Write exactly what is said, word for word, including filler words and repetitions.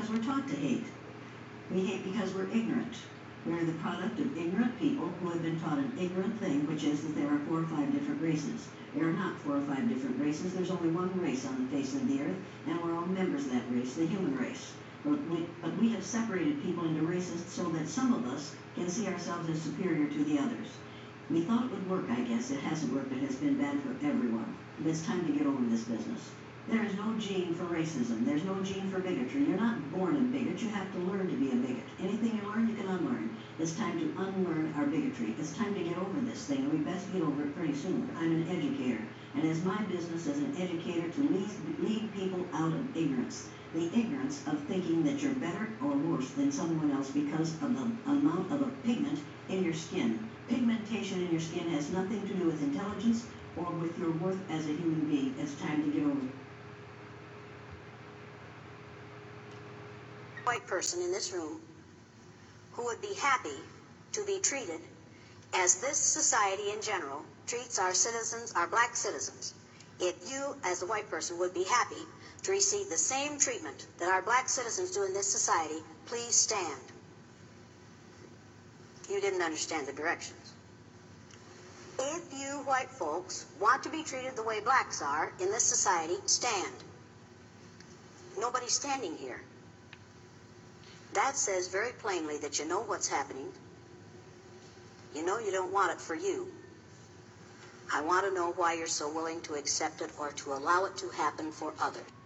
because we're taught to hate. We hate because we're ignorant. We're the product of ignorant people who have been taught an ignorant thing, which is that there are four or five different races. There are not four or five different races. There's only one race on the face of the earth, and we're all members of that race, the human race. But we, but we have separated people into races so that some of us can see ourselves as superior to the others. We thought it would work, I guess. It hasn't worked. It has been bad for everyone. But it's time to get over this business. There is no gene for racism. There's no gene for bigotry. You're not born a bigot. You have to learn to be a bigot. Anything you learn, you can unlearn. It's time to unlearn our bigotry. It's time to get over this thing, and we best get over it pretty soon. I'm an educator, and it's my business as an educator to lead, lead people out of ignorance. The ignorance of thinking that you're better or worse than someone else because of the amount of a pigment in your skin. Pigmentation in your skin has nothing to do with intelligence or with your worth as a human being. It's time to get over it. White person in this room who would be happy to be treated as this society in general treats our citizens, our black citizens. If you, as a white person, would be happy to receive the same treatment that our black citizens do in this society, please stand. You didn't understand the directions. If you white folks want to be treated the way blacks are in this society, stand. Nobody's standing here. That says very plainly that you know what's happening. You know you don't want it for you. I want to know why you're so willing to accept it or to allow it to happen for others.